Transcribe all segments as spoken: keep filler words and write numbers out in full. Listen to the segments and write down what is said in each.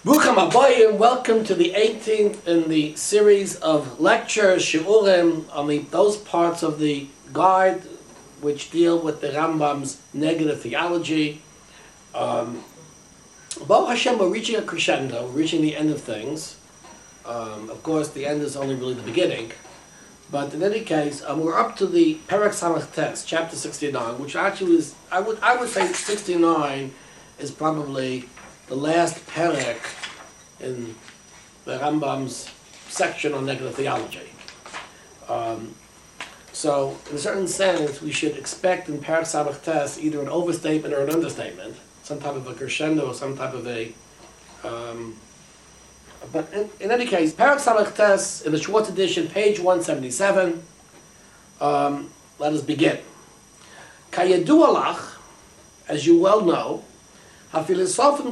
Brucham Abayim, welcome to the eighteenth in the series of lectures, Shiurim, on the, those parts of the guide which deal with the Rambam's negative theology. Um, Baruch Hashem, we're reaching a crescendo, we're reaching the end of things. Um, of course, the end is only really the beginning. But in any case, um, we're up to the Perek Samach Tes, chapter sixty-nine, which actually is, I would, I would say sixty-nine is probably the last perek in the Rambam's section on negative theology. Um, so, in a certain sense, we should expect in Perek Samach Tes either an overstatement or an understatement, some type of a crescendo or some type of a... Um, but in, in any case, Perek Samach Tes, in the Schwartz edition, page one seventy-seven, um, let us begin. Kayadu alach, as you well know, philosophers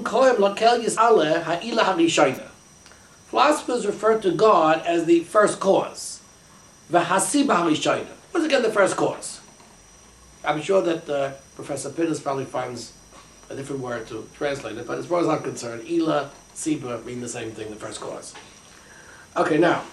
refer to God as the first cause. What is again the first cause? I'm sure that uh, Professor Pittis probably finds a different word to translate it, but as far as I'm concerned, Ila, Siba mean the same thing, the first cause. Okay, now,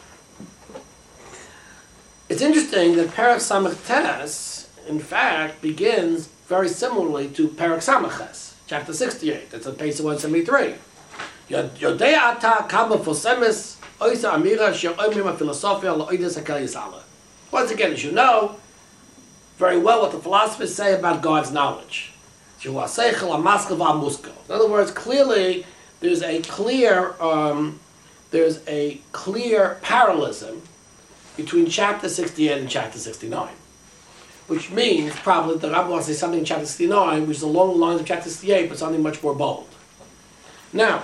it's interesting that Perek Samach Tes, in fact, begins very similarly to Perek Samach Ches. Chapter sixty-eight, that's on page one seventy-three. Yodei ata kama fosemis oisa amira she'omim philosophia lo'idus hakel yisala. Once again, as you know very well what the philosophers say about God's knowledge. In other words, clearly there's a clear um, there's a clear parallelism between chapter sixty-eight and chapter sixty-nine. Which means probably that the Rabbi wants to say something in chapter sixty-nine, which is along the lines of chapter sixty-eight, but something much more bold. Now,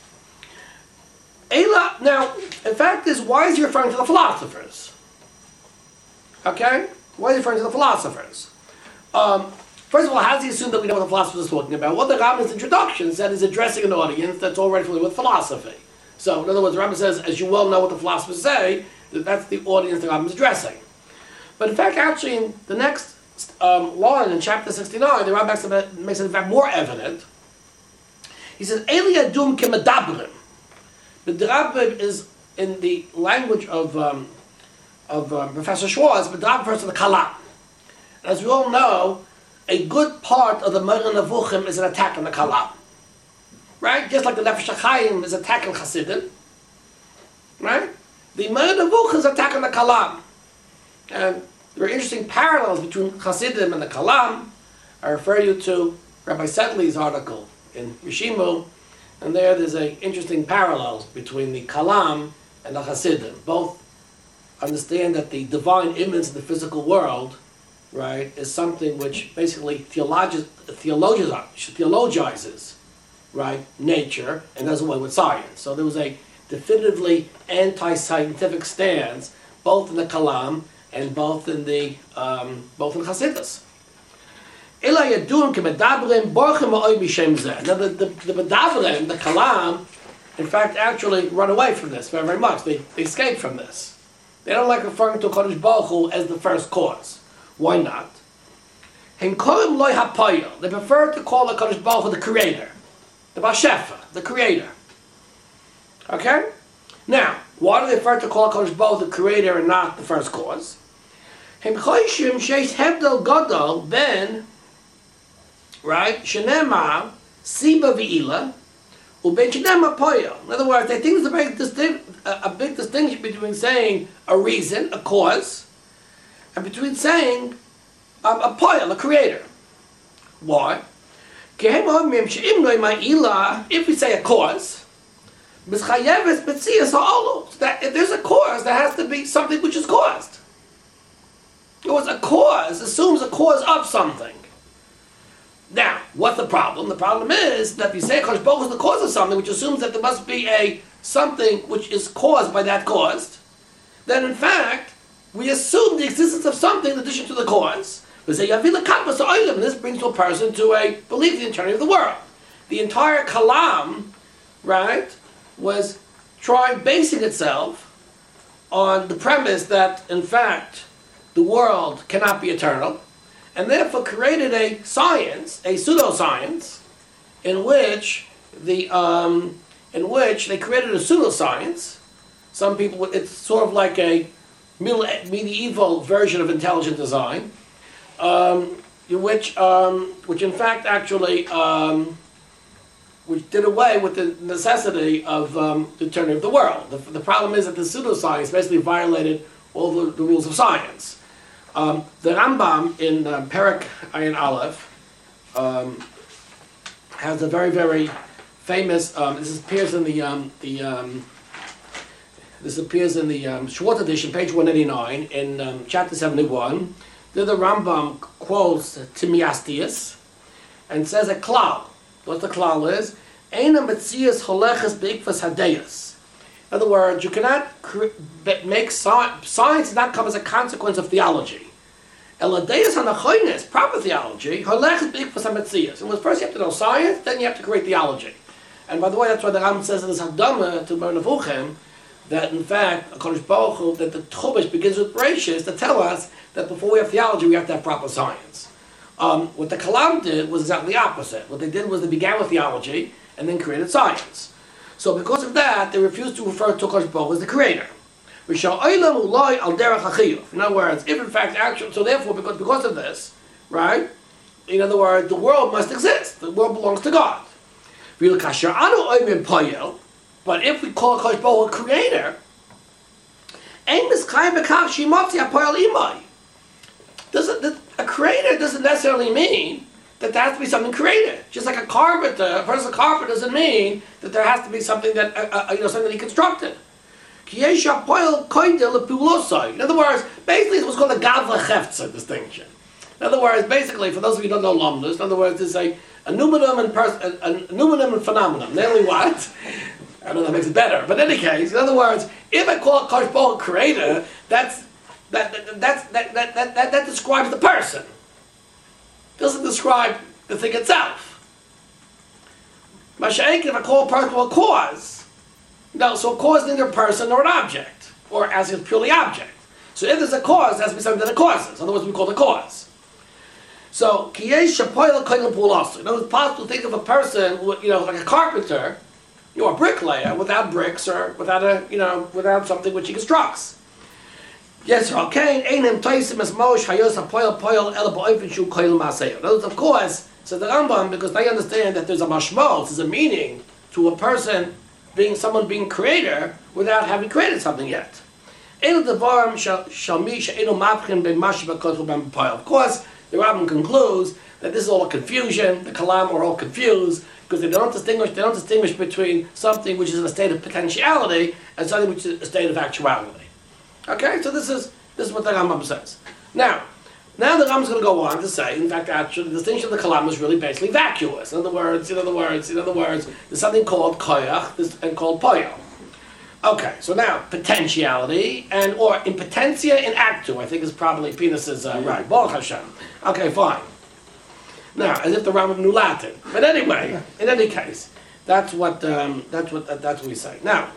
Ela, now, in fact, is why is he referring to the philosophers? Okay? Why is he referring to the philosophers? Um, first of all, how does he assume that we know what the philosophers are talking about? Well, the Rabbi's introduction said he's addressing an audience that's already familiar with philosophy. So, in other words, the Rabbi says, as you well know what the philosophers say, that that's the audience the Rabbi is addressing. But in fact, actually, in the next um, line in chapter sixty-nine, the Rabbi makes it in fact more evident. He says, Eli adum kemedabrim. The Drabbim is, in the language of um, of um, Professor Schwartz, the Drabbim refers to the Kalam. As we all know, a good part of the Moreh Nevuchim is an attack on the Kalam. Right? Just like the Nefesh HaChaim is attacking Hasidim. Right? The Moreh Nevuchim is attacking the Kalam. And there are interesting parallels between Hasidim and the Kalam. I refer you to Rabbi Sedley's article in Rishimu, and there there's an interesting parallels between the Kalam and the Hasidim. Both understand that the divine image in the physical world, right, is something which basically theologizes, theologizes, right, nature, and does away with science. So there was a definitively anti-scientific stance, both in the Kalam and both in the um, both in Chassidus. Now the the the Medavrim, the Kalam, in fact, actually run away from this very, very much. They they escape from this. They don't like referring to Kodesh Baruch Hu as the first cause. Why not? They prefer to call the Kodesh Baruch Hu the creator, the Baal Shefa, the creator. Okay? Now, why do they prefer to call Kodesh Baruch Hu the creator and not the first cause? Then, right, Shenema, Siba V'ila, Uben Shenema Poyo. In other words, they think there's a big, distinct, a, a big distinction between saying a reason, a cause, and between saying um, a Poyo, a creator. Why? If we say a cause, that if there's a cause, there has to be something which is caused. It was a cause, assumes a cause of something. Now, what's the problem? The problem is that if you say Kodesh Baruch Hu is the cause of something, which assumes that there must be a something which is caused by that cause, then in fact, we assume the existence of something in addition to the cause. We say, and this brings to a person to a belief in the eternity of the world. The entire Kalam, right, was trying, basing itself on the premise that, in fact, the world cannot be eternal, and therefore created a science, a pseudoscience, in which the um, in which they created a pseudoscience. Some people, it's sort of like a middle, medieval version of intelligent design, um, which, um, which in fact actually, um, which did away with the necessity of um, the turning of the world. The, the problem is that the pseudoscience basically violated all the, the rules of science. Um, the Rambam in uh, Perek Ayin Aleph um, has a very, very famous. Um, this appears in the um, the. Um, this appears in the um, Schwartz edition, page one eighty-nine, in um, chapter seventy-one. There, the Rambam quotes Timaeus and says a klal. What the klal is? Eina metzias holeches beikvas hadeyas. In other words, you cannot make science. Science does not come as a consequence of theology. Eladeus hanachoines, proper theology, holeches beikvas hametzias. And first you have to know science, then you have to create theology. And by the way, that's why the Rambam says in this Hakdama to Moreh Nevuchim that in fact, Hakadosh Baruch Hu, that the Chumash begins with Bereshis to tell us that before we have theology, we have to have proper science. Um, what the Kalam did was exactly the opposite. What they did was they began with theology and then created science. So because of that, they refused to refer to Hakadosh Baruch Hu as the creator. In other words, if in fact actually, so therefore, because, because of this, right, in other words, the world must exist. The world belongs to God. But if we call Hakadosh Baruch Hu a creator, doesn't a creator doesn't necessarily mean that there has to be something created. Just like a carpenter, a person a carpenter doesn't mean that there has to be something that uh, uh, you know something that he constructed. In other words, basically it's what's called a gavla cheftza distinction. In other words, basically, for those of you who don't know Lomnus, in other words, there's a, a numinum and pers- a, a numinum and phenomenon. Namely what? I don't know if that makes it better. But in any case, in other words, if I call Hakadosh Baruch Hu a creator, that's, that, that, that's, that, that, that, that, that describes the person. It doesn't describe the thing itself. Masha'ik, if I call a person a cause, no, so a cause is neither a person nor an object, or as is purely object. So if there's a cause, it has to be something that it causes. Otherwise, we call it a cause. So, kiyesh shapoil koil pulasu. Now, it's possible to think of a person, you know, like a carpenter, you know, a bricklayer without bricks or without a, you know, without something which he constructs. Yes, okay. Einim toisim es mosh hayos hapoil poil el ba'ofen shu koil maseyo. Those, of course, says the Rambam, because they understand that there's a mashmol, there's a meaning to a person being someone being creator without having created something yet. Of course, the Rambam concludes that this is all a confusion. The Kalam are all confused because they don't distinguish. They don't distinguish between something which is in a state of potentiality and something which is a state of actuality. Okay, so this is this is what the Rambam says. Now, now the Rambam is going to go on to say, in fact, actually, the distinction of the Kalam is really basically vacuous. In other words, in other words, in other words, there's something called koyach and called poyo. Okay, so now potentiality and or impotentia in actu, I think is probably Pinus's uh, right. Baruch Hashem. Okay, fine. Now, as if the Rambam knew Latin, but anyway, in any case, that's what um, that's what uh, that's what we say. Now,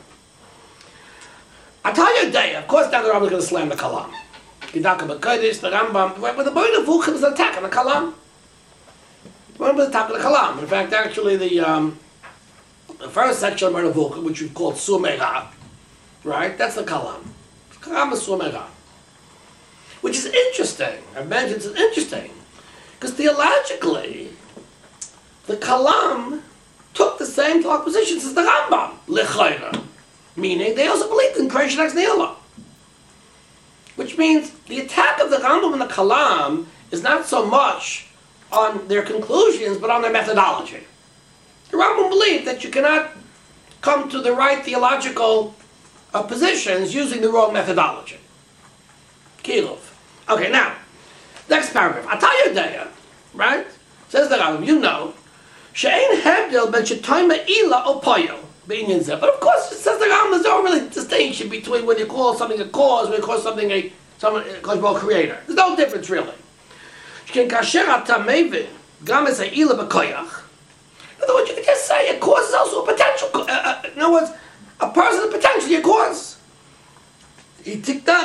I tell you a day. Of course, now the Rambam is going to slam the Kalam. Gidaka b'kodesh, the Rambam, but the Moreh Nevuchim is attacking the Kalam. The Rambam is attacking the Kalam. In fact, actually, the um, the first section of Moreh Nevuchim, which we've called Sumera, right? That's the Kalam. Kalam is Sumera. Which is interesting. I imagine it's interesting. Because theologically, the Kalam took the same thought positions as the Rambam, L'chayra. Meaning, they also believed in creation ex nihilo. Which means, the attack of the Rambam and the Kalam is not so much on their conclusions, but on their methodology. The Rambam believed that you cannot come to the right theological uh, positions using the wrong methodology. Kilov. Okay, now, next paragraph. Atayodea, right? Says the Rambam, you know, she'ein hebdel ben shetoima ila o poyo be'inyan zeh. But of course, it says the Rambam, there's no really distinction between when you call something a cause, when you call something a someone a creator. There's no difference really. Sheken kasher ata mevin gam es ha'ila b'koyach. In other words, you can just say a cause is also a potential. Uh, uh, in other words, a person is potentially a cause. In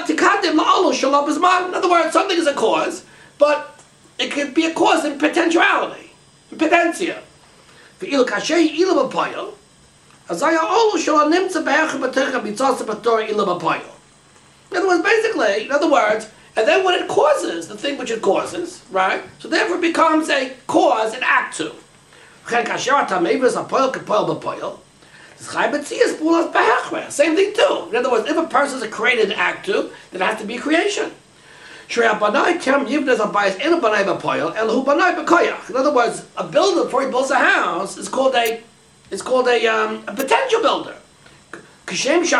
other words, something is a cause, but it could be a cause in potentiality, in potentia. Azaya olu shal nimtza be'echa b'techa b'tzasa b'torah ila b'poil. In other words, basically, in other words, and then when it causes, the thing which it causes, right? So therefore it becomes a cause, an act to. Same thing too. In other words, if a person is a created act to, then it has to be creation. In other words, a builder before he builds a house is called a is called a, um, a potential builder. Because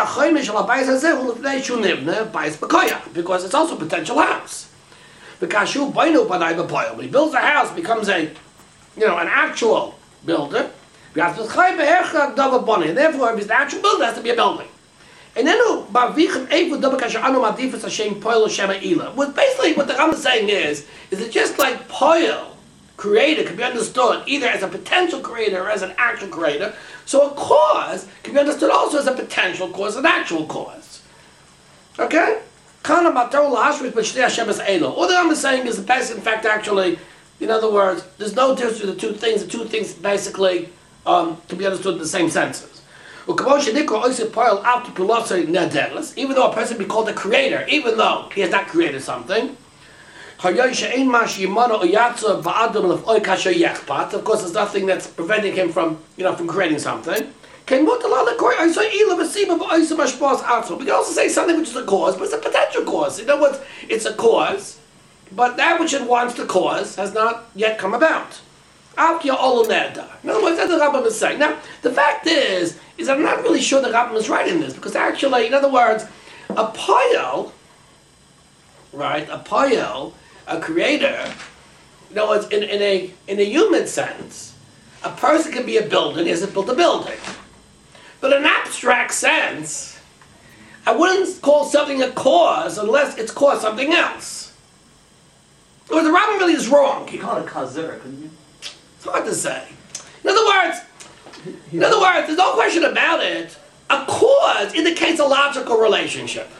it's also a potential house. Because when he builds a house, it becomes a, you know, an actual builder. And therefore, if he's the actual builder, it has to be a building. And then, what basically what the Rambam is saying is, is it just like poil, creator, can be understood either as a potential creator or as an actual creator. So a cause can be understood also as a potential cause, an actual cause. Okay? All the Rambam is saying is the best, in fact, actually, in other words, there's no difference between the two things. The two things basically um, can be understood in the same senses. Even though a person be called a creator, even though he has not created something, of course, there's nothing that's preventing him from, you know, from creating something. We can also say something which is a cause, but it's a potential cause. In other words, it's a cause, but that which it wants to cause has not yet come about. In other words, that's what the Rambam is saying. Now, the fact is, is I'm not really sure the Rambam is right in this, because actually, in other words, a poil, right, a poil, a creator, in other words, in, in, a, in a human sense, a person can be a builder, and he hasn't built a building. But in an abstract sense, I wouldn't call something a cause unless it's caused something else. Or the Rambam really is wrong. You call it kazir, couldn't you? It's hard to say. In other words, in other words, there's no question about it. A cause indicates a logical relationship.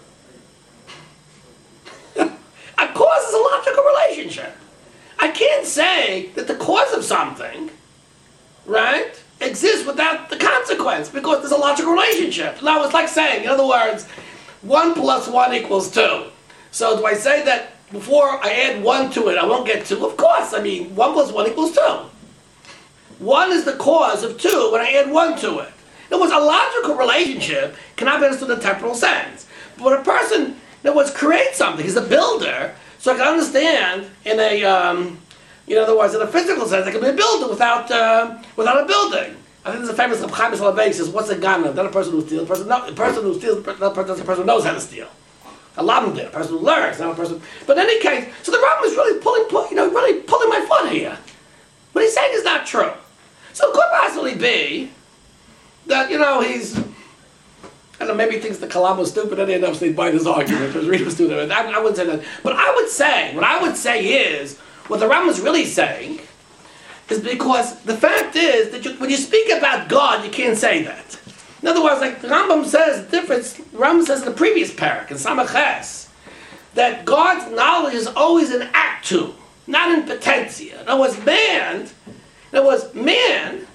A cause is a logical relationship. I can't say that the cause of something, right, exists without the consequence because there's a logical relationship. Now it's like saying, in other words, one plus one equals two. So do I say that before I add one to it, I won't get two? Of course. I mean, one plus one equals two. One is the cause of two when I add one to it. In other words, a logical relationship cannot be understood in a temporal sense. But when a person, in other words, creates something, he's a builder, so I can understand in a, um, in other words, in a physical sense, I can be a builder without uh, without a building. I think there's a famous Chaim Soloveitchik says, "What's a gun? Not a person who steals. A person, no, a person who steals. Not a person, a person who knows how to steal. A lamdir, a person who learns, not a person." But in any case, so the Rambam is really pulling, pull, you know, really pulling my foot here. What he's saying is not true. So it could possibly be that, you know, he's, I don't know, maybe he thinks the Kalam was stupid and he ends up buying his argument. Because Rita was stupid. I, I wouldn't say that. But I would say, what I would say is, what the Rambam is really saying is because the fact is that you, when you speak about God, you can't say that. In other words, like the Rambam says, the difference, the Rambam says in the previous parak, in Samaches, that God's knowledge is always an act to, not in potentia. In other words, man, in other words, man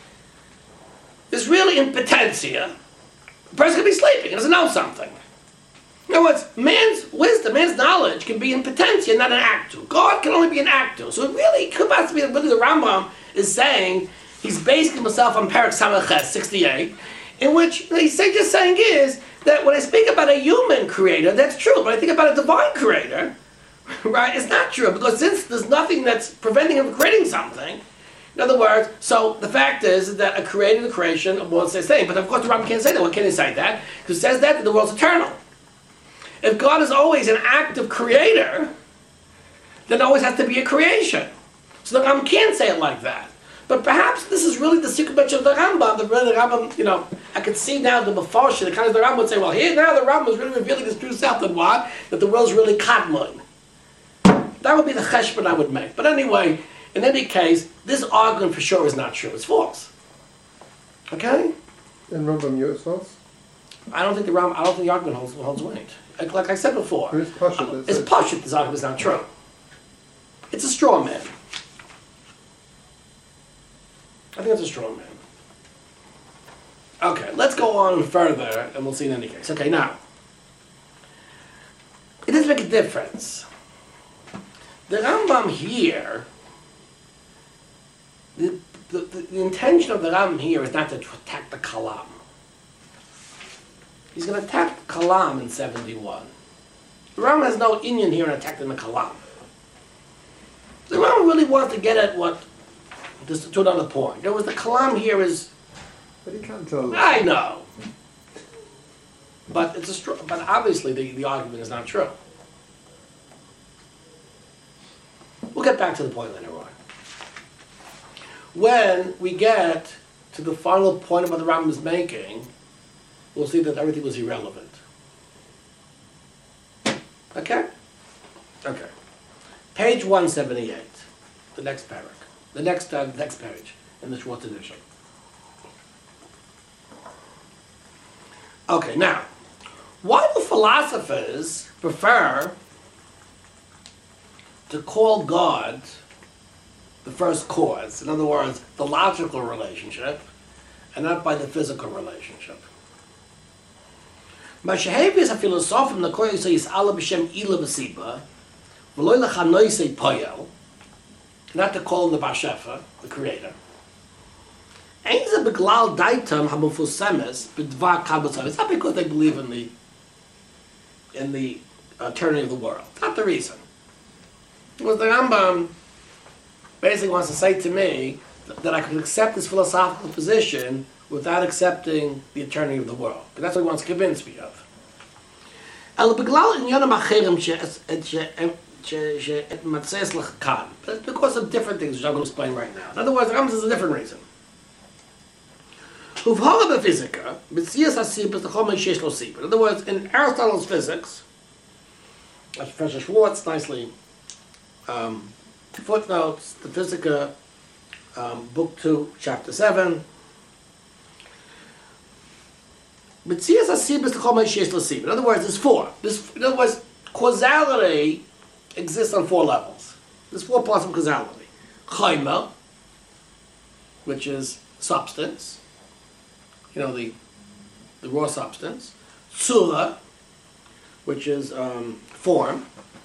is really in potentia. A person can be sleeping, he doesn't know something. In other words, man's wisdom, man's knowledge can be in potentia, not an act to. God can only be an act to. So it really could possibly be really the Rambam is saying, he's basing himself on Parak Samaches sixty-eight, in which he's just saying is that when I speak about a human creator, that's true. But I think about a divine creator, right, it's not true. Because since there's nothing that's preventing him from creating something, in other words, so the fact is that a creator, the creation, won't say same. But of course the Rambam can't say that. Why can't he say that? Because it says that, that the world's eternal. If God is always an active creator, then there always has to be a creation. So the Rambam can't say it like that. But perhaps this is really the secret mention of the Rambam. The, the Rambam, you know, I could see now the Mefarshim, the kind of the Rambam would say, well, here now the Rambam is really revealing his true self. Then what? That the world's really kadmon. That would be the cheshbon I would make. But anyway, in any case, this argument for sure is not true. It's false. Okay? And Rambam, yours false? I don't think the Rambam, I don't think the argument holds, holds weight. Like, like I said before, It's Pashut. it's Pashut, this argument is not true. It's a straw man. I think it's a straw man. Okay, let's go on further, and we'll see in any case. Okay, now, it does make a difference. The Rambam here, the, the, the, the intention of the Rambam here is not to attack the Kalam. He's going to attack the Kalam in seventy-one. The Rambam has no Indian here in attacking the Kalam. The Rambam really wants to get at what, just to another point. There was the Kalam here is, But he can't tell. I know. But it's a str- but obviously the, the argument is not true. We'll get back to the point later on. When we get to the final point of what the Rambam is making, we'll see that everything was irrelevant. Okay? Okay. Page one seventy-eight. The next paragraph. The next uh, next page in the Schwartz edition. Okay, now, why do philosophers prefer to call God the first cause? In other words, the logical relationship, and not by the physical relationship. Mashahevi a philosopher in the Koyah says Allah b'shem ila b'siba, v'loy l'chanoisei poyel, not to call him the Bashefa, the creator. It's not because they believe in the in the eternity of the world. Not the reason. Because the Rambam basically wants to say to me that I could accept this philosophical position without accepting the eternity of the world. Because that's what he wants to convince me of. But it's because of different things which I'm going to explain right now. In other words, the Rambam says a different reason. In other words, in Aristotle's physics, as Professor Schwartz nicely um, footnotes, the Physica, um, book two, chapter seven. In other words, there's four. This, in other words, causality exists on four levels. There's four parts of causality. Chayma, which is substance. You know, the the raw substance. Tzura, which is um, form.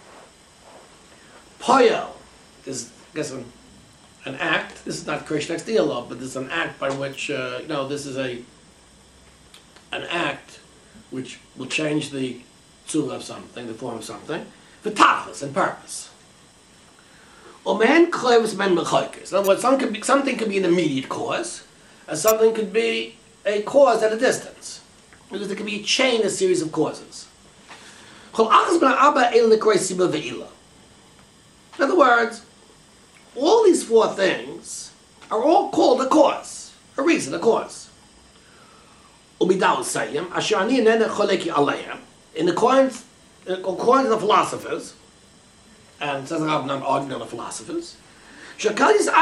Poyel is, I guess, an, an act. This is not Krishna's dialogue, but this is an act by which, uh, you know, this is a an act which will change the tzura of something, the form of something. V'tachlis, and purpose. Omen kloves men mechaykes. In other words, some could be, something could be an immediate cause, and something could be a cause at a distance. Because there can be a chain, a series of causes. In other words, all these four things are all called a cause, a reason, a cause. In accordance, according to the philosophers, and it says I'm not arguing on the philosophers, God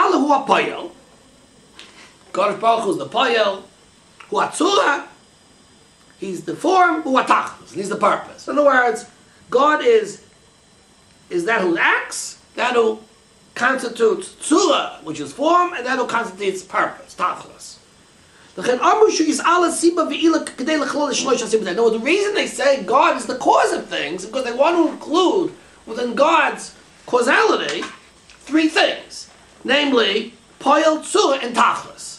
Baruch Hu is the Payel, Hu Atzura, he's the form, Hu Atachlis, he's the purpose. In other words, God is is that who acts, that who constitutes Tzura, which is form, and that who constitutes purpose, Tachlis. No, the reason they say God is the cause of things is because they want to include within God's causality three things, namely Poyel, Tzura, and Tachlis.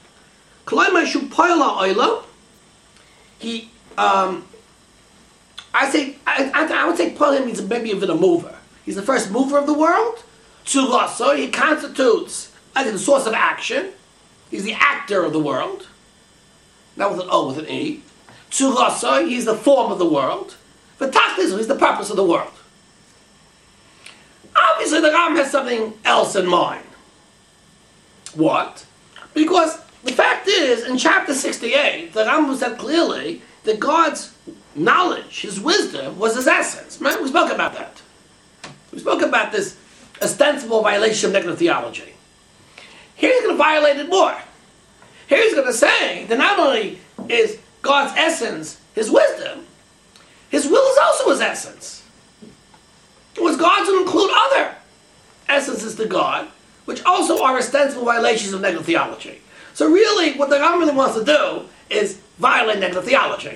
He, um, I say, I, I, I would say Poyel means maybe even a mover. He's the first mover of the world. Tzura, so he constitutes as the source of action. He's the actor of the world. Not with an O, with an E. Tzura, he's the form of the world. V'tachlis, he's the purpose of the world. Obviously, the Ram has something else in mind. What? Because the fact is, in chapter sixty-eight, the Ram said clearly that God's knowledge, His wisdom, was His essence. Remember, we spoke about that. We spoke about this ostensible violation of negative theology. Here he's going to violate it more. Here he's going to say that not only is God's essence His wisdom, His will is also His essence. It was God to include other essences to God, which also are ostensible violations of negative theology. So really, what the Rambam really wants to do is violent negative theology.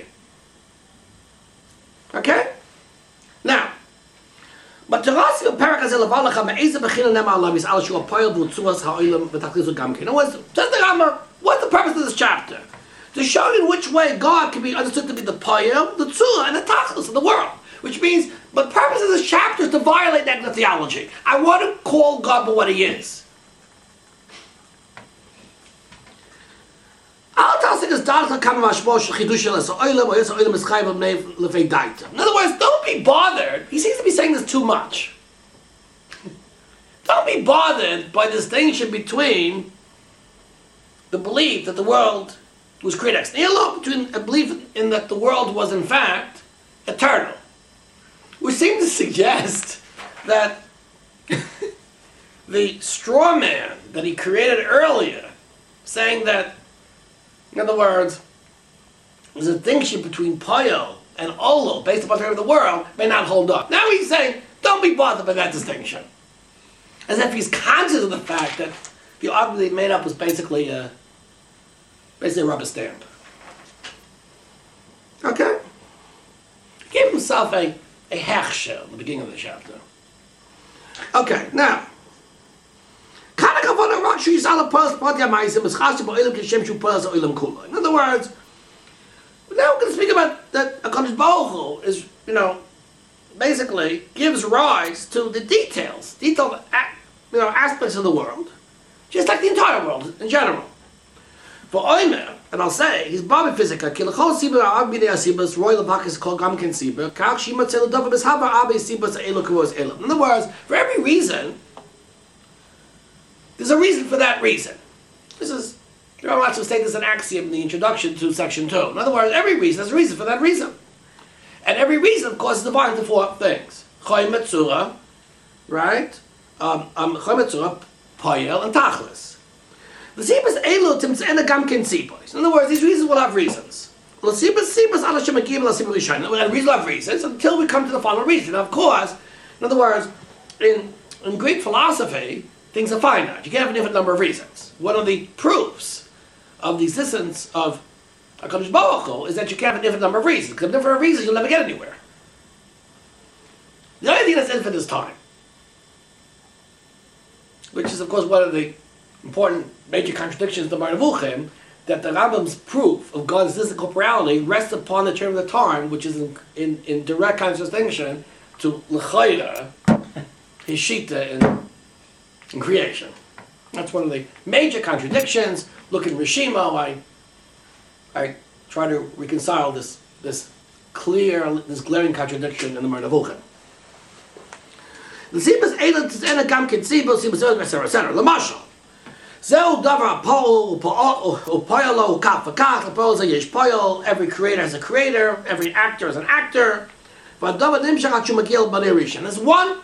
Okay? Now, but in other words, just the Rambam, what's the purpose of this chapter? To show you in which way God can be understood to be the Payel, the Tzura, and the Tachlis of the world. Which means, the purpose of this chapter is to violate negative theology. I want to call God for what he is. In other words, don't be bothered. He seems to be saying this too much. Don't be bothered by the distinction between the belief that the world was created ex nihilo, between a belief in that the world was in fact eternal. Which seems to suggest that the straw man that he created earlier, saying that, in other words, there's a distinction between Payel and Olo based upon the theory of the world, may not hold up. Now he's saying, don't be bothered by that distinction. As if he's conscious of the fact that the argument he made up was basically a, basically a rubber stamp. Okay? He gave himself a, a hechsher at the beginning of the chapter. Okay, now, in other words, now we're going to speak about that HaKadosh Baruch Hu is, you know, basically gives rise to the details, detailed, you know, aspects of the world, just like the entire world in general. For Omer, and I'll say, he's Baba Physica, Kilachol Sibir Abinei Asibas, Royal Bakis called Gamken Sibir, Kach Shima Tzelu Dava Bishava Abe Sibas Elo Kavos Elam. In other words, for every reason, there's a reason for that reason. This is, there are lots of say this is an axiom in the introduction to section two. In other words, every reason has a reason for that reason. And every reason, of course, is divided into four things. Choy Metzura, right? Um, um, Choy Metzura, Payel, and Tachlis. The Sibas Elo Timtzena Gamken Sibos. In other words, these reasons will have reasons. The Sibas Sibas Alashim Agim La Sibas Rishon. We have reasons will have reasons until we come to the final reason. Now, of course, in other words, in, in Greek philosophy, things are finite. You can have a different number of reasons. One of the proofs of the existence of HaKadosh Baruch Hu is that you can have a different number of reasons. Because if different reasons, you'll never get anywhere. The only thing that's infinite is time. Which is, of course, one of the important major contradictions of the Mar Nevuchim, that the Rambam's proof of God's existence and corporeality rests upon the term of the time, which is in, in, in direct contradistinction to L'chayra, his Shita in, in creation. That's one of the major contradictions. Look in Rishima, I I try to reconcile this this clear, this glaring contradiction in the Mar Nevuchim. The Sibas Eilat is Ena Gamken Sibos, Sibas Eilat, et cetera, et cetera. Lamashal. Zeu davar pol u'poyolo kaf v'kaf. Suppose yesh poyol. Every creator has a creator. Every actor has an actor. V'adavar nimshach at shumagil b'nei rishon. There's one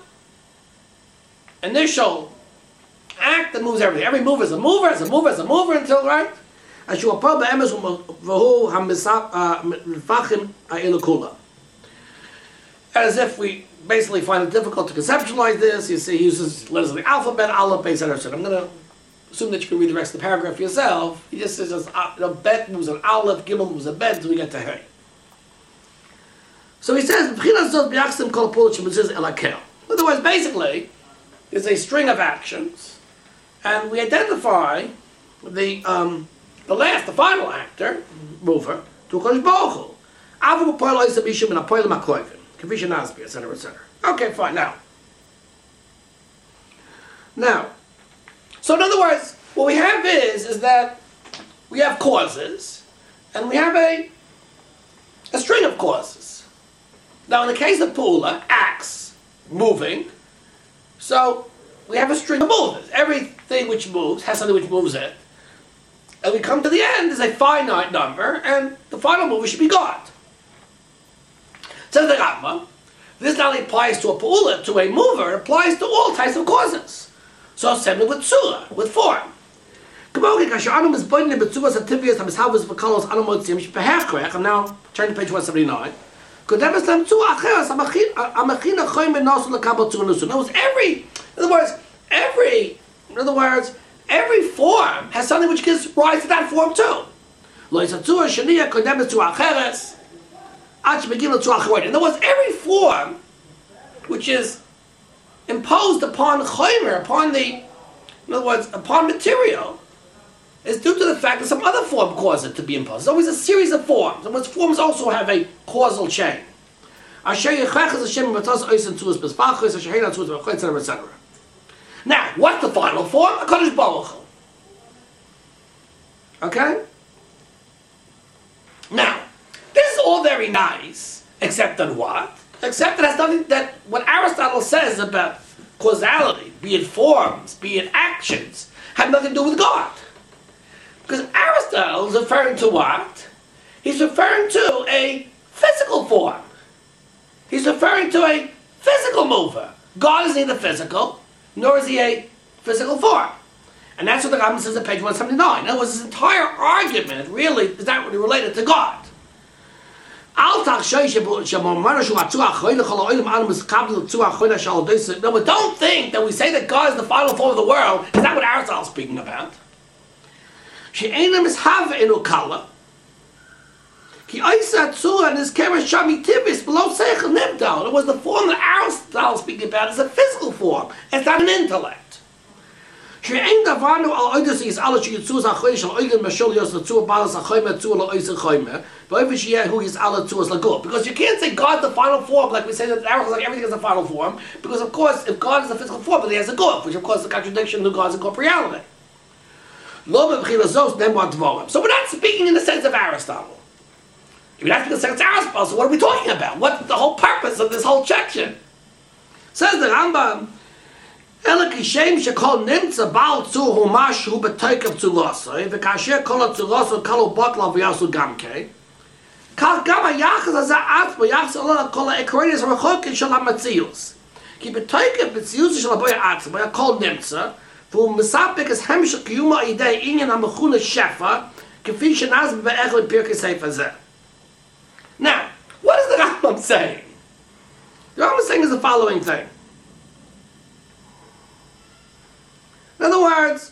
initial act that moves everything. Every mover is a mover, is a mover, is a mover until, right? As you apol be'emes v'hu ha'mifachim ha'elu kula. As if we basically find it difficult to conceptualize this. You see, he uses letters of the alphabet, aleph, et cetera, et cetera. I'm going to assume that you can read the rest of the paragraph yourself. He just says, you know, bet moves an aleph, gimel moves a bet, until we get to hey. So he says, in other words, basically, there's a string of actions, and we identify the um, the last, the final actor, mover, to HaKadosh Baruch Hu. Avu b'poyel oisem bishim and apoyel makroivim. Kavisha Nasbi, et cetera, et cetera. Okay, fine. Now, now, so in other words, what we have is is that we have causes, and we have a a string of causes. Now, in the case of Pula, acts, moving, so we have a string of movers. Everything which moves has something which moves it, and we come to the end is a finite number, and the final mover should be God. Says the Rambam, this not only applies to a Pa'ula, to a mover, it applies to all types of causes. So same with Tzura, with form. I'm now turning to page one seventy-nine. In other words, every, in other words, every, in other words, every form has something which gives rise to that form too. Lo yisatzua sheniya kodemet to acheres. Ad shebegila to achorin. In other words, every form which is imposed upon chomer, upon the, in other words, upon material, is due to the fact that some other form caused it to be imposed. There's always a series of forms, and those forms also have a causal chain. Asher yichachas Hashem b'matos oisin tuas b'spachos, asher heina tuas b'choy, et cetera, et cetera. Now, what's the final form? HaKadosh Baruch Hu. Okay? Now, this is all very nice, except that what? Except that has nothing, that what Aristotle says about causality, be it forms, be it actions, have nothing to do with God. Because Aristotle is referring to what? He's referring to a physical form. He's referring to a physical mover. God is neither physical, nor is he a physical form. And that's what the Rambam says at page one seventy-nine. In other words, this entire argument really is not really related to God. No, don't think that we say that God is the final form of the world. Is that what Aristotle is speaking about? It was the form that Aristotle is speaking about is a physical form. It's not an intellect. Who is Because you can't say God's the final form like we say that Aristotle like everything is the final form. Because of course, if God is the physical form, then he has a guf, which of course is a contradiction to God's corporeality. So we're not speaking in the sense of Aristotle. If you're not speaking in the sense of Aristotle, so what are we talking about? What's the whole purpose of this whole section? Says the Rambam, אלא כשם שכל נמצא בעל צור הוא משהו בתוקף צורוסוי, וכאשר כל הצורוסוי כלו בוטלה ויעשו גם כן, כך גם היחס הזה עצמו, יחס עולה לכל העקרוניות הרחוקות של המציאות. כי בתוקף מציאות של הבוי עצמו, הכל נמצא, והוא מספק את המשך קיומו על ידי עניין המכונה שפע, כפי שנסביר באיך לפרקי ספר זה. Now, what is the Rambam saying? The Rambam is saying is the following thing. In other words,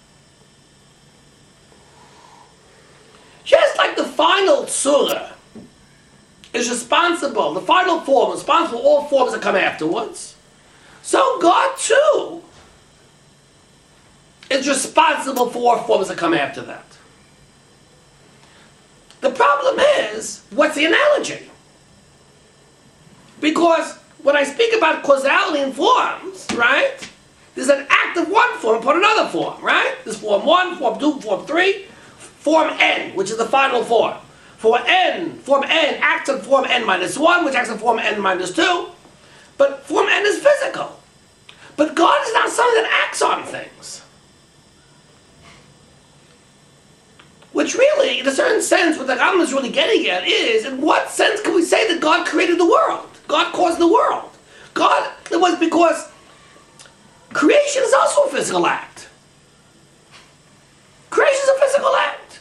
just like the final surah is responsible, the final form is responsible for all forms that come afterwards, so God too is responsible for all forms that come after that. The problem is, what's the analogy? Because when I speak about causality in forms, right? There's an act of one form upon another form, right? There's form one, form two, form three, form n, which is the final form. For n, form n acts on form n minus one, which acts on form n minus two. But form n is physical. But God is not something that acts on things. Which really, in a certain sense, what the Rambam is really getting at is, in what sense can we say that God created the world? God caused the world. God, it was because creation is also a physical act. Creation is a physical act.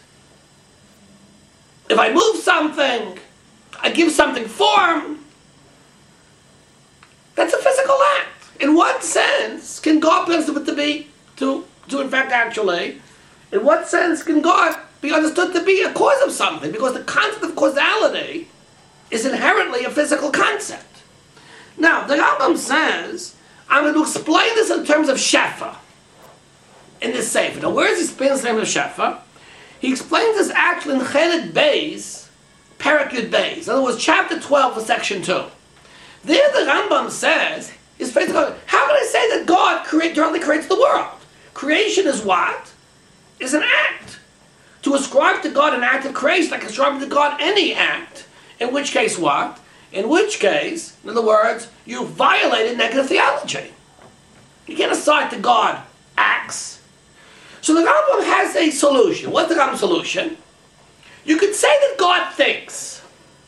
If I move something, I give something form, that's a physical act. In what sense can God be understood to be, to, to in fact actually, in what sense can God be understood to be a cause of something? Because the concept of causality is inherently a physical concept. Now, the Rambam says, I'm going to explain this in terms of Shefa in this Sefer. Now, where does he explain the name of Shefa? He explains this actually in Chelik Beis, Perek Yud Beis. In other words, chapter twelve of section two. There the Rambam says, is how can I say that God create, directly creates the world? Creation is what? Is an act. To ascribe to God an act of creation, like ascribing to God any act. In which case what? In which case, in other words, you violated negative theology. You can't assign to God acts. So the Rambam has a solution. What's the Rambam's solution? You could say that God thinks.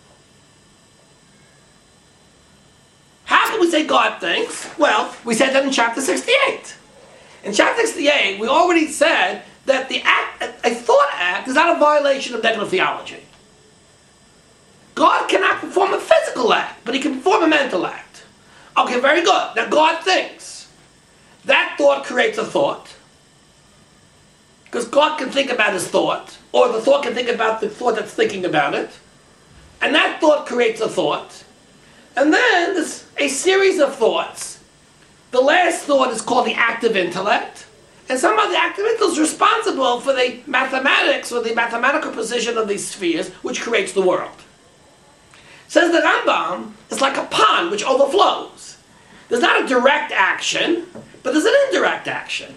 How can we say God thinks? Well, we said that in chapter sixty-eight. In chapter sixty-eight, we already said that the act, a thought act is not a violation of negative theology. God cannot perform a physical act, but he can perform a mental act. Okay, very good. Now God thinks. That thought creates a thought. because God can think about his thought, or the thought can think about the thought that's thinking about it, and that thought creates a thought. And then there's a series of thoughts. The last thought is called the active intellect, and somehow the active intellect is responsible for the mathematics or the mathematical precision of these spheres, which creates the world. Says the Rambam, it's like a pond which overflows. There's not a direct action, but there's an indirect action.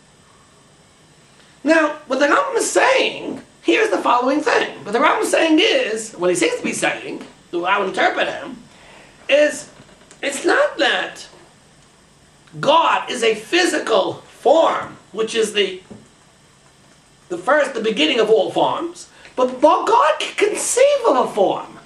Now, what the Rambam is saying, here's the following thing. What the Rambam is saying is, what he seems to be saying, the way I would interpret him, is it's not that God is a physical form, which is the the first, the beginning of all forms, but God can conceive of a form.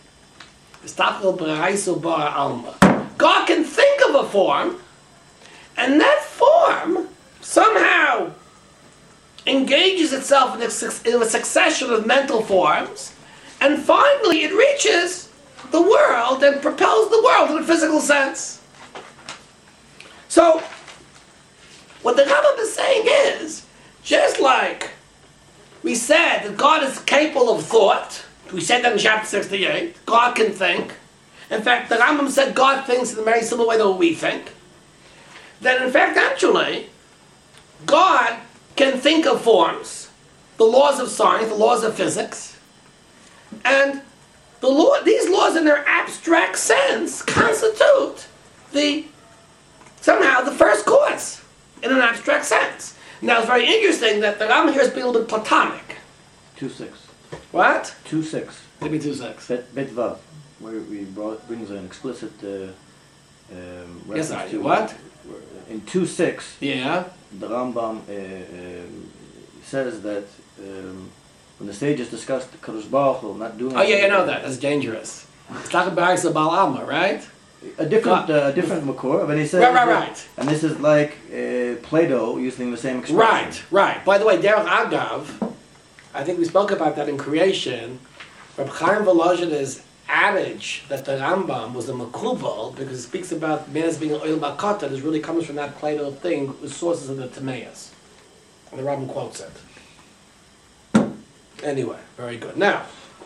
God can think of a form, and that form somehow engages itself in a, in a succession of mental forms, and finally it reaches the world and propels the world in a physical sense. So, what the Rambam is saying is, just like we said that God is capable of thought, we said that in chapter sixty-eight, God can think. In fact, the Rambam said God thinks in a very similar way that we think. Then in fact, actually, God can think of forms, the laws of science, the laws of physics, and the law, these laws in their abstract sense constitute the, somehow, the first cause in an abstract sense. Now it's very interesting that the Rambam here is being a little bit Platonic. Two six. What? Two six. Maybe two six. Bet Bet Vav, where we brought brings an explicit uh, um, reference Yes, I to what? In two six. Yeah. The Rambam uh, um, says that um, when the sages discussed Kadosh Baruch Hu not doing. Oh yeah, you know that. That's dangerous. It's talking about the Baal Alma, right? A different, uh, a different makor, but he says. Right, right, that, right. And this is like uh, Plato using the same expression. Right, right. By the way, Derech Agav, I think we spoke about that in creation. Reb Chaim Volozhin's adage that the Rambam was a makubal because it speaks about man as being an oil bakata, this really comes from that Plato thing with sources in the Timaeus. And the Rambam quotes it. Anyway, very good. Now,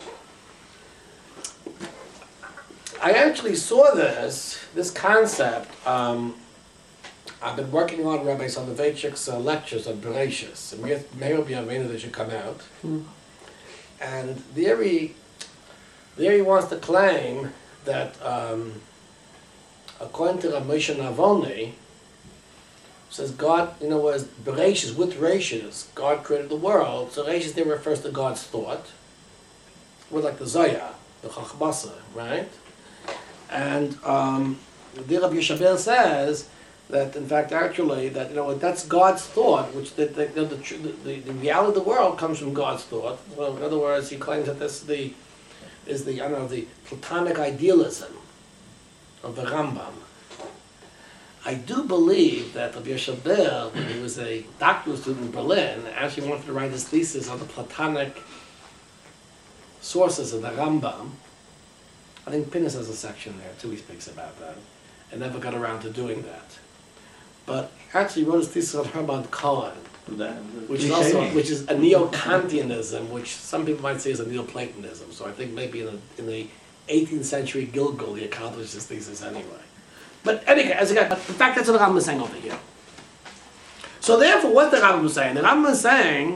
I actually saw this, this concept. Um, I've been working on Rabbi Soloveitchik's uh, lectures on Bereshis, and Meir B'Yaveinu that should come out. Mm. And there he, there he wants to claim that, um, according to Rav Moshe Navoni, says God, you know, was Bereshis, with Reshis, God created the world, so Reshis there refers to God's thought. We're like the Zoya, the Chachmasa, right? And um, the Rabbi Yeshabel says that, in fact, actually, that you know that's God's thought, which the the, the, the, the reality of the world comes from God's thought. Well, in other words, he claims that this is the is the I don't know the Platonic idealism of the Rambam. I do believe that Rabbi Yeshabel, when he was a doctoral student in Berlin, actually wanted to write his thesis on the Platonic sources of the Rambam. I think Pinnis has a section there too, he speaks about that, and never got around to doing that. But actually wrote his thesis on Hermann Cohen, which is also which is a Neo-Kantianism, which some people might say is a Neoplatonism. So I think maybe in the in the eighteenth century Gilgul he accomplished his thesis anyway. But anyway, as again, in fact that's what the Rambam is saying over here. So therefore, what the Rambam is saying? The Rambam is saying,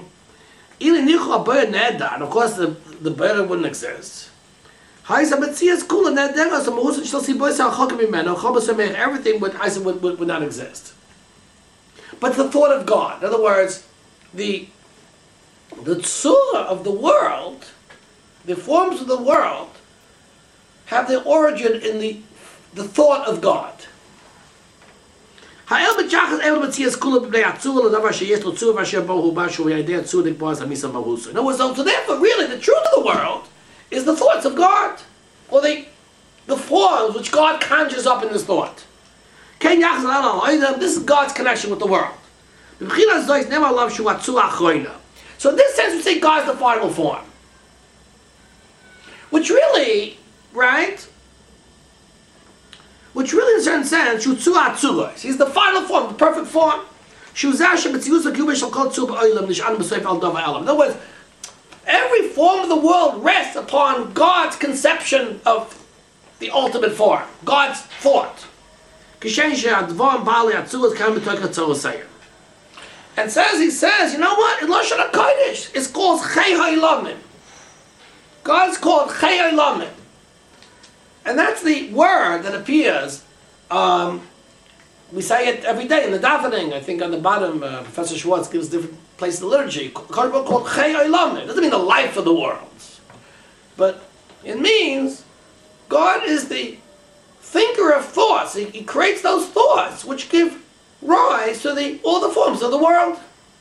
and of course the the bird wouldn't exist. Everything would, would, would, would not exist. But the thought of God, in other words, the the tzura of the world, the forms of the world, have their origin in the the thought of God. In other words, so therefore, really, the truth of the world is the thoughts of God, or the the forms which God conjures up in His thought. This is God's connection with the world. So in this sense, we say God is the final form, which really, right? Which really, in a certain sense, He's the final form, the perfect form. In other words, every form of the world rests upon God's conception of the ultimate form, God's thought. And says, he says, you know what? In Lashon HaKodesh, it's called Chei HaIlamim. God's called Chei HaIlamim. And that's the word that appears, um, we say it every day in the davening. I think on the bottom, uh, Professor Schwartz gives different places in the liturgy. Called Chei HaIlamim. It doesn't mean the life of the world. But it means God is the thinker of thoughts. He, he creates those thoughts which give rise to the all the forms of the world.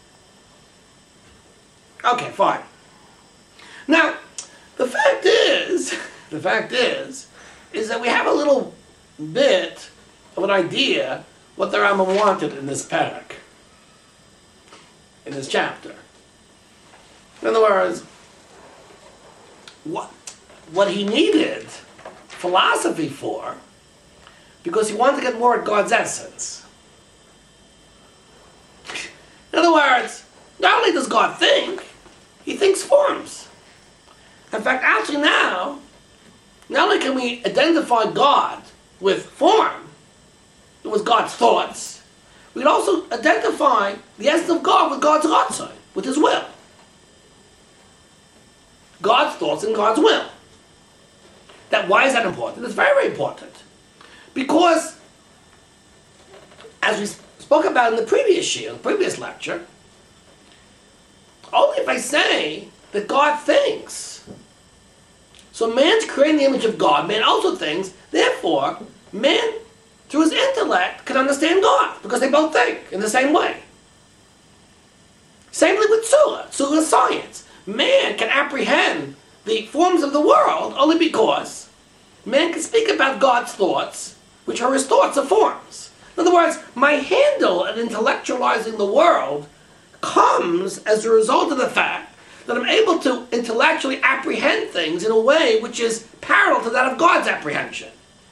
Okay, fine. Now, the fact is, the fact is, is that we have a little bit of an idea what the Rambam wanted in this parak, in this chapter. In other words, what what he needed philosophy for, because he wanted to get more at God's essence. In other words, not only does God think, he thinks forms. In fact, actually now, not only can we identify God with form, with God's thoughts, we can also identify the essence of God with God's ratzon, with his will. God's thoughts and God's will. That, why is that important? It's very, very important. Because, as we spoke about in the previous year, the previous lecture, only if I say that God thinks. So man's creating the image of God, man also thinks, therefore, man, through his intellect, can understand God, because they both think in the same way. Same thing with Tzula, Tzula is science. Man can apprehend the forms of the world only because man can speak about God's thoughts, which are his thoughts of forms. In other words, my handle at intellectualizing the world comes as a result of the fact that I'm able to intellectually apprehend things in a way which is parallel to that of God's apprehension.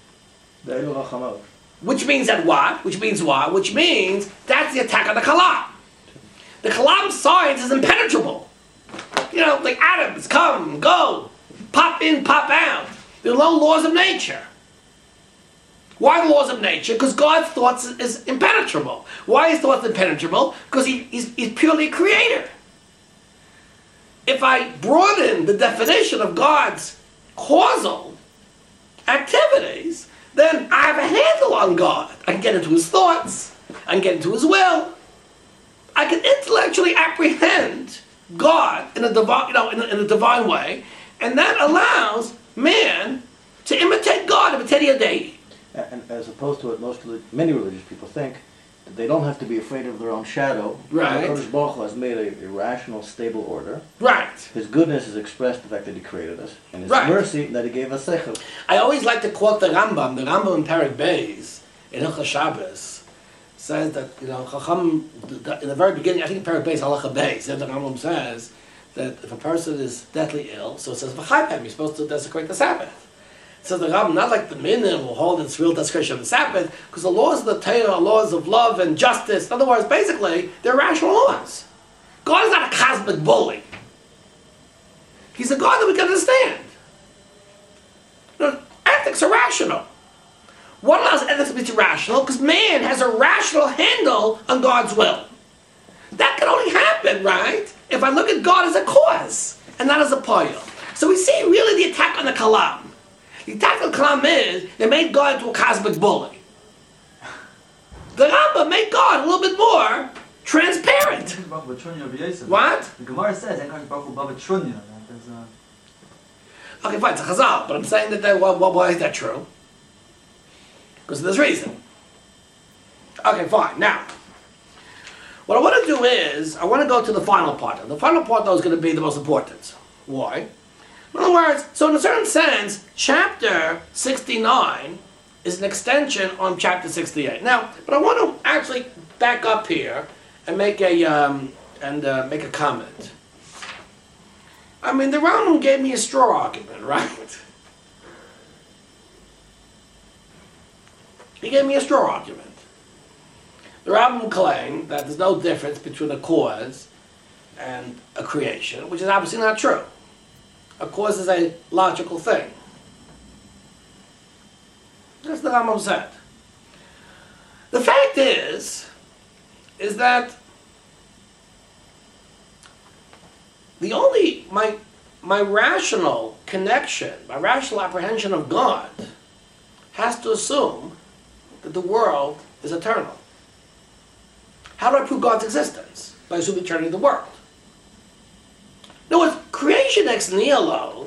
Which means that what? Which means what? Which means that's the attack on the Kalam. The Kalam science is impenetrable. You know, like atoms come, go, pop in, pop out. There are no laws of nature. Why the laws of nature? Because God's thoughts is, is impenetrable. Why is thoughts impenetrable? Because he, he's, he's purely a creator. If I broaden the definition of God's causal activities, then I have a handle on God. I can get into his thoughts. I can get into his will. I can intellectually apprehend God in a divine, you know, in a, in a divine way, and that allows man to imitate God, imitate a deity. And as opposed to what most many religious people think, that they don't have to be afraid of their own shadow. Right. Kodesh Baruch Hu has made a, a rational, stable order. Right. His goodness is expressed in the fact that he created us, and his right. mercy that he gave us sechel. I always like to quote the Rambam. The Rambam in Perek Beis in Hilchos Shabbos says that, you know, Chacham, in the very beginning, I think Perek Beis Halacha Beis, the Rambam says that if a person is deathly ill, so it says v'chaypem, you're supposed to desecrate the Sabbath. So the Rambam, not like the minim will hold its real desecration of the Sabbath, because the laws of the Torah are laws of love and justice. In other words, basically, they're rational laws. God is not a cosmic bully. He's a God that we can understand. You know, ethics are rational. What allows ethics to be rational? Because man has a rational handle on God's will. That can only happen, right, if I look at God as a cause and not as a poil. So we see really the attack on the Kalam. The attack on the Kalam is they made God into a cosmic bully. The Rambam made God a little bit more transparent. What? The Gemara says, okay, fine, it's a Chazal, but I'm saying that, that why, why is that true? Because of this reason. Okay, fine. Now, what I want to do is, I want to go to the final part. And the final part, though, is going to be the most important. Why? In other words, so in a certain sense, chapter sixty-nine is an extension on chapter sixty-eight. Now, but I want to actually back up here and make a um, and uh, make a comment. I mean, the Rambam gave me a straw argument, right? He gave me a straw argument. The Rambam claimed that there's no difference between a cause and a creation, which is obviously not true. A cause is a logical thing. That's what the Rambam said. The fact is, is that the only, my, my rational connection, my rational apprehension of God has to assume that the world is eternal. How do I prove God's existence? By assuming eternity of the world. In other words, creation ex nihilo,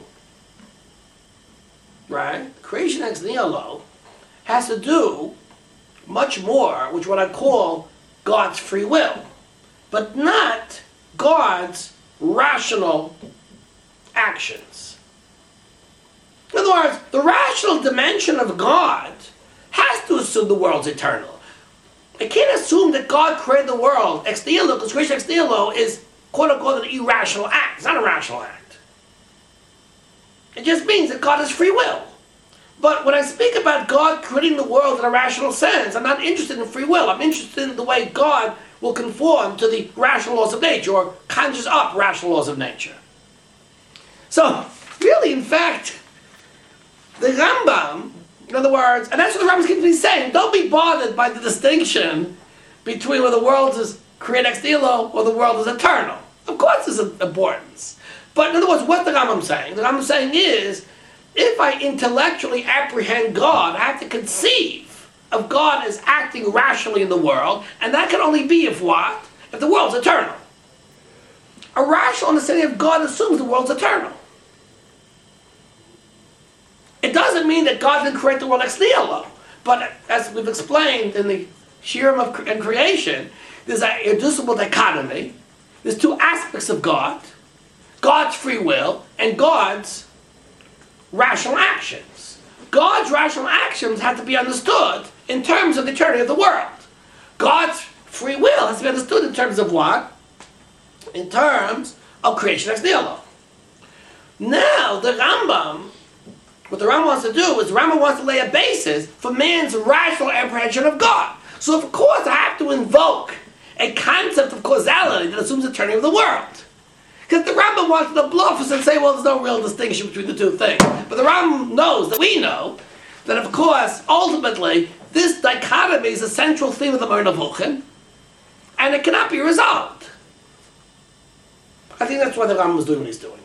right? Creation ex nihilo has to do much more with what I call God's free will, but not God's rational actions. In other words, the rational dimension of God has to assume the world's eternal. It can't assume that God created the world ex nihilo, because creation ex nihilo is quote-unquote an irrational act. It's not a rational act. It just means that God has free will. But when I speak about God creating the world in a rational sense, I'm not interested in free will. I'm interested in the way God will conform to the rational laws of nature, or conjures up rational laws of nature. So, really, in fact, the Rambam, in other words, and that's what the Rambam keeps me saying, don't be bothered by the distinction between whether the world is created ex nihilo or the world is eternal. Of course there's an importance. But in other words, what the Rambam saying? The Rambam saying is, if I intellectually apprehend God, I have to conceive of God as acting rationally in the world, and that can only be if what? If the world's eternal. A rational understanding of God assumes the world's eternal. It doesn't mean that God didn't create the world ex nihilo, but as we've explained in the Shiurim of cre- and creation, there's an irreducible dichotomy. There's two aspects of God: God's free will and God's rational actions. God's rational actions have to be understood in terms of the eternity of the world. God's free will has to be understood in terms of what? In terms of creation ex nihilo. Now, the Rambam, what the Rambam wants to do is the Rambam wants to lay a basis for man's rational apprehension of God. So, of course, I have to invoke a concept of causality that assumes the eternity of the world. Because the Rambam wants to bluff us and say, well, there's no real distinction between the two things. But the Rambam knows that we know that, of course, ultimately, this dichotomy is a central theme of the Moreh Nevuchim, and it cannot be resolved. I think that's why the Rambam is doing what he's doing.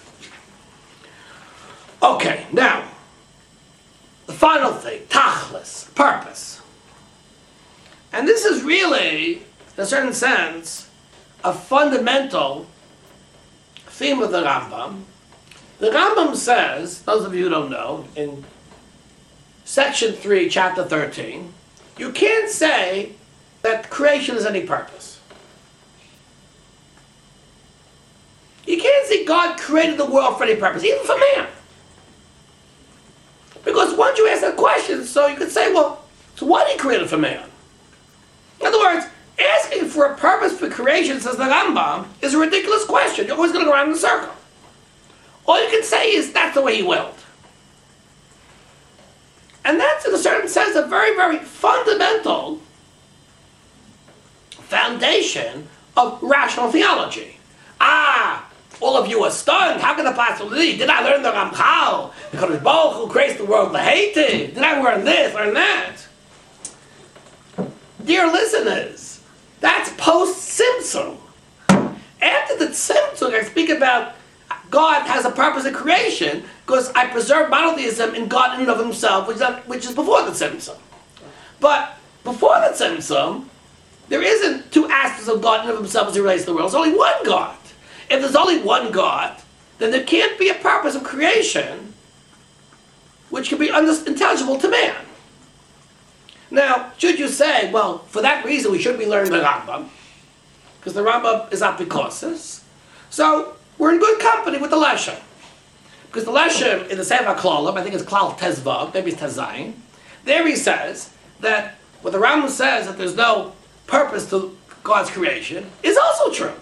Okay, now, the final thing, tachlis, purpose. And this is really, in a certain sense, a fundamental theme of the Rambam. The Rambam says, those of you who don't know, in section three, chapter thirteen, you can't say that creation has any purpose. You can't say God created the world for any purpose, even for man. Because once you ask that question, so you could say, well, so why did he create it for man? In other words, asking for a purpose for creation, says the Rambam, is a ridiculous question. You're always going to go around in a circle. All you can say is, that's the way he willed. And that's, in a certain sense, a very, very fundamental foundation of rational theology. Ah, all of you are stunned. How can it possibly be? Did I learn the Ramchal? The Kadosh Baruch Hu creates the world L'Hativ. Did I learn this, learn that? Dear listeners, that's post-Tzimtzum. After the Tzimtzum, I speak about God has a purpose in creation because I preserve monotheism in God in and of himself, which is, not, which is before the Tzimtzum. But before the Tzimtzum, there isn't two aspects of God in and of himself as he relates to the world. There's only one God. If there's only one God, then there can't be a purpose of creation which can be unintelligible to man. Now, should you say, well, for that reason we shouldn't be learning the Rambam, because the Rambam is apikosis, so we're in good company with the Leshem. Because the Leshem in the Sefer Klolim, I think it's Klal Tezvav, maybe it's Tezayin, there he says that what the Rambam says that there's no purpose to God's creation is also true.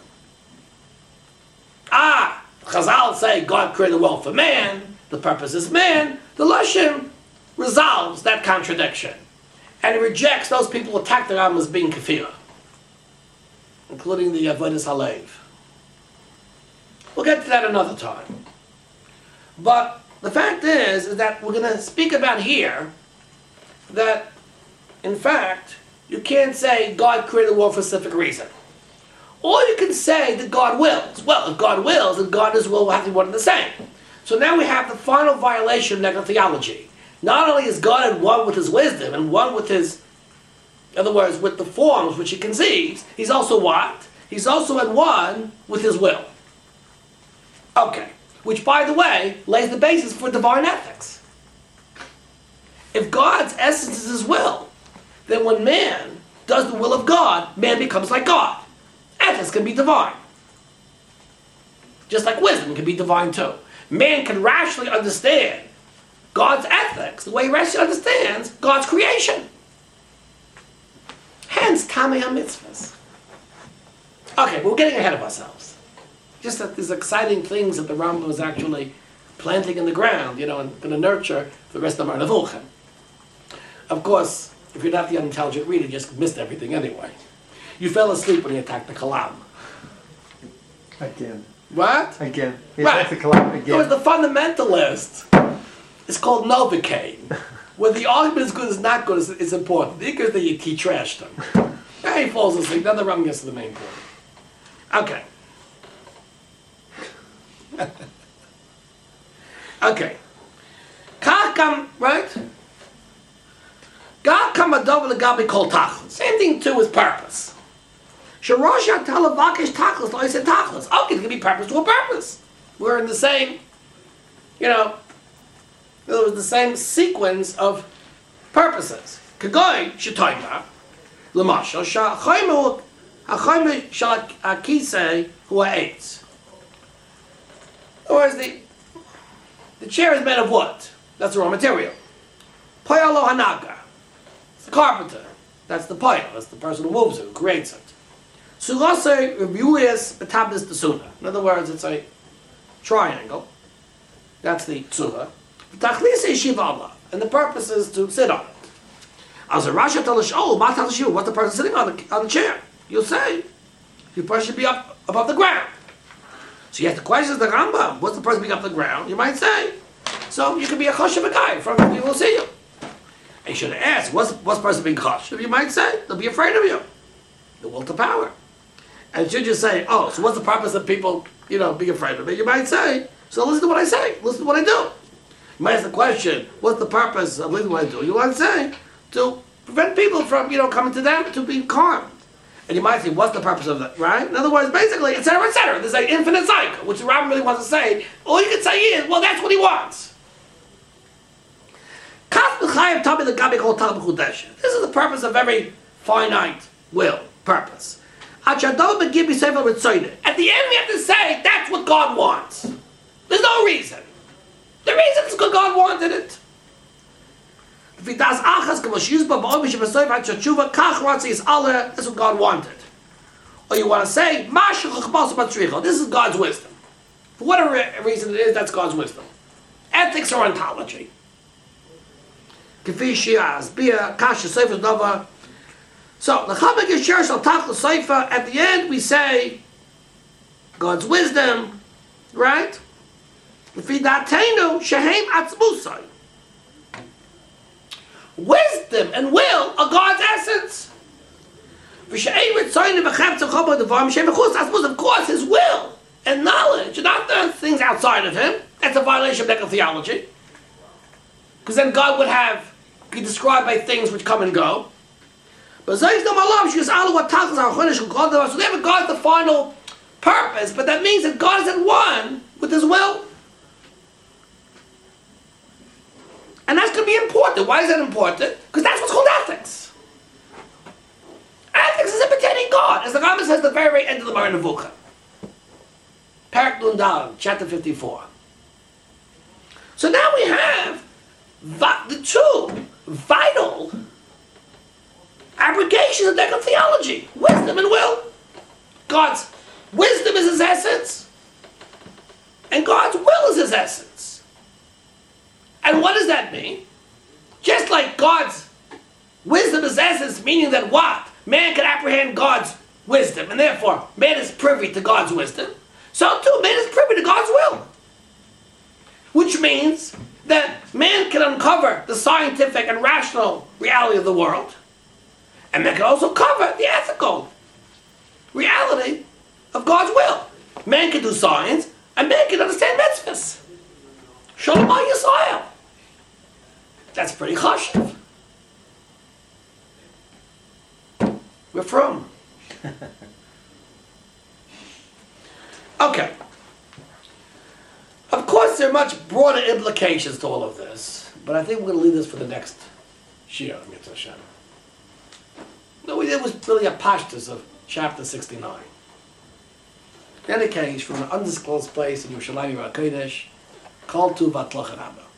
Ah, Chazal say God created the world for man, the purpose is man. The Leshem resolves that contradiction. And he rejects those people who attack the Rambam as being kafira, including the Avodas Halev. We'll get to that another time. But the fact is, is that we're going to speak about here that, in fact, you can't say God created the world for a specific reason. Or you can say that God wills. Well, if God wills, then God and His will will have to be one and the same. So now we have the final violation of negative theology. Not only is God at one with His wisdom and one with His, in other words, with the forms which He conceives, He's also what? He's also at one with His will. Okay. Which, by the way, lays the basis for divine ethics. If God's essence is His will, then when man does the will of God, man becomes like God. Ethics can be divine. Just like wisdom can be divine too. Man can rationally understand God's ethics the way he rationally understands God's creation. Hence, Tamei HaMitzvahs. Okay, but we're getting ahead of ourselves. Just that these exciting things that the Rambam is actually planting in the ground, you know, and going to nurture the rest of our Nevuchim. Of course, if you're not the unintelligent reader, you just missed everything anyway. You fell asleep when you attacked the Kalam. Again. What? Again. He Right. attacked the Kalam It was again. the fundamentalist. It's called Novocaine. Whether the argument is good or not good is, is important. Because he, he trashed him. Yeah, he falls asleep. Then the Rambam gets to the main point. Okay. Okay. Kakam, right? Kakam adov legabi kol tachlis. Same thing too with purpose. Shirosha talavakish tachlis, like I said tachlis. Okay, it can be purpose to a purpose. We're in the same, you know, in other words, the same sequence of purposes. Kagoy shetoima, l'mashal shachaymu hachaymu shalakisei hu ha'etz. Or is the the chair is made of wood. That's the raw material. Payalo hanaga. It's the carpenter. That's the payal. That's the person who moves it, who creates it. Surase reviewis betablis desuna. In other words, it's a triangle. That's the tsura. Tachlise shivalla. And the purpose is to sit on it. As a Rasha telish, oh, ma telish you, what's the person sitting on the on the chair? You'll say, your person should be up above the ground. So you have to question the Rambam. What's the person being up the ground? You might say. So you could be a choshev a guy from people will see you. And you should ask, what's what's the person being choshev? You might say they'll be afraid of you. The will to power. And you should just say, oh, so what's the purpose of people, you know, being afraid of me? You might say, so listen to what I say. Listen to what I do. You might ask the question, what's the purpose of listening to what I do? You might say, to prevent people from, you know, coming to them, to be harmed. And you might say, what's the purpose of that, right? In other words, basically, et cetera, et cetera. There's an infinite cycle, which the Rambam really wants to say. All you can say is, well, that's what he wants. This is the purpose of every finite will, purpose. At the end, we have to say, that's what God wants. There's no reason. The reason is because God wanted it. That's what God wanted. Or you want to say, this is God's wisdom. For whatever reason it is, that's God's wisdom. Ethics or ontology. So, at the end we say, God's wisdom, right? Wisdom and will are God's essence. Of course, His will and knowledge are not the things outside of Him. That's a violation of negative theology. Because then God would have, be described by things which come and go. But so therefore God is the final purpose, but that means that God is at one with His will. And that's going to be important. Why is that important? Because that's what's called ethics. Ethics is imitating God. As the Rambam says at the very, very end of the Moreh Nevuchim. Parak Nun Daled, chapter fifty-four. So now we have the two vital abrogations of negative theology. Wisdom and will. God's wisdom is His essence. And God's will is His essence. And what does that mean? Just like God's Wisdom is essence, meaning that what? Man can apprehend God's wisdom, and therefore man is privy to God's wisdom. So too, man is privy to God's will. Which means that man can uncover the scientific and rational reality of the world, and man can also cover the ethical reality of God's will. Man can do science, and man can understand mitzvahs. Shalom Yisrael. That's pretty chashuv. We're from. Okay. Of course, there are much broader implications to all of this, but I think we're going to leave this for the next shiur, Mitzvah Hashem. No, it was really a pashtus of chapter sixty-nine. In any case, from an undisclosed place in Yerushalayim HaKodesh, Kol Tu V'Atzlacha Rabba.